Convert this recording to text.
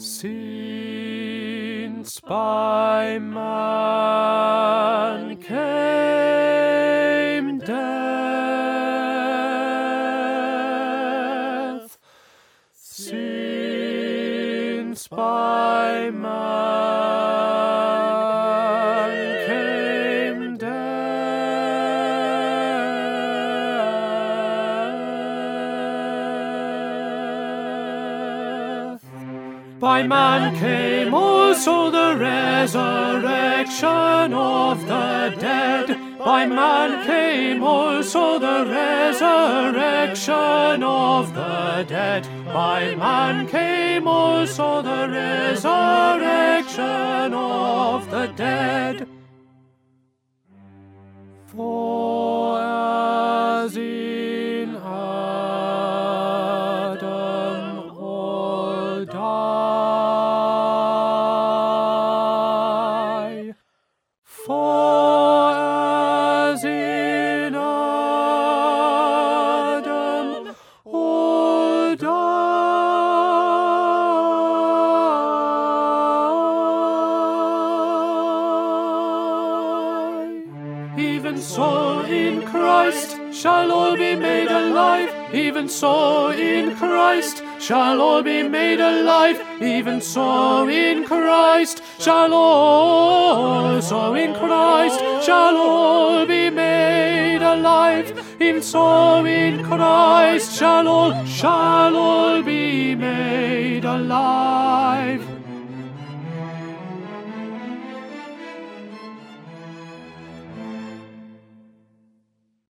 Since by man came death, since by man came death, by man came also the resurrection of the dead. By man came also the resurrection of the dead. By man came also the resurrection of the dead. For as in Adam all die, for as in Adam all die, even so in Christ shall all be made alive. Even so in Christ shall all be made alive. Even so in Christ shall also in Christ shall all be made alive. Even so in Christ shall all be made alive.